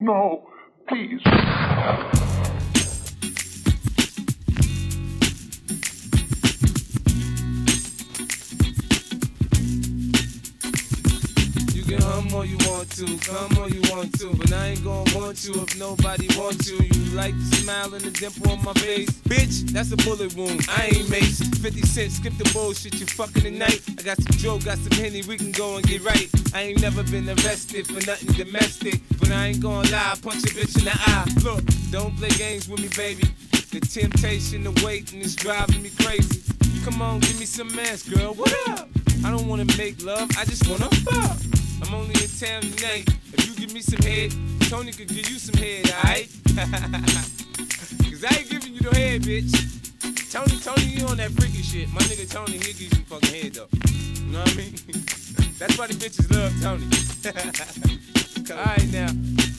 No, please. You can hum all you want to, come all you want to, but I ain't gon' want you if nobody wants you. You like the smile and the dimple on my face, bitch, that's a bullet wound, I ain't Mace. 50 cents, skip the bullshit, you fucking tonight. I got some Joe, got some Henny, we can go and get right. I ain't never been arrested for nothing domestic, but I ain't gon' lie, punch a bitch in the eye. Look, don't play games with me, baby. The temptation, the waiting is driving me crazy. Come on, give me some ass, girl, what up? I don't wanna make love, I just wanna fuck. I'm only in town tonight. If you give me some head, Tony could give you some head, alright? Cause I ain't giving you no head, bitch. Tony, you on that freaky shit. My nigga Tony, he'll give you some fucking head, though. You know what I mean? That's why the bitches love Tony. Alright now.